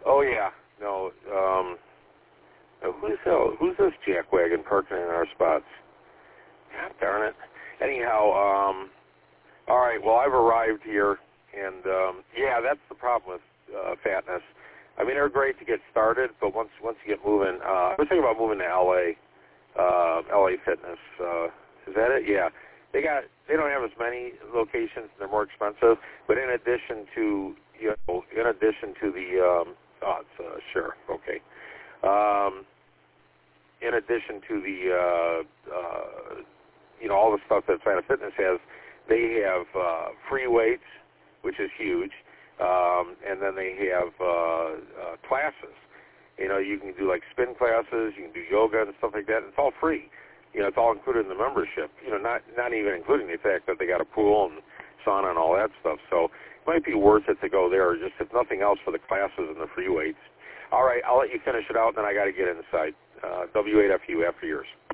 Oh yeah, no. Who's this jackwagon parking in our spots? God darn it. Anyhow, all right. Well, I've arrived here, and yeah, that's the problem with fatness. I mean, they're great to get started, but once you get moving, I was thinking about moving to LA. LA Fitness. Is that it? Yeah. They don't have as many locations. They're more expensive, but in addition to the sure, okay. In addition to the all the stuff that Planet Fitness has, they have free weights, which is huge, and then they have classes. You can do like spin classes, you can do yoga and stuff like that. It's all free. It's all included in the membership. Not even including the fact that they got a pool and sauna and all that stuff. So it might be worth it to go there, just if nothing else, for the classes and the free weights. All right, I'll let you finish it out, and then I got to get inside. W8FU after yours.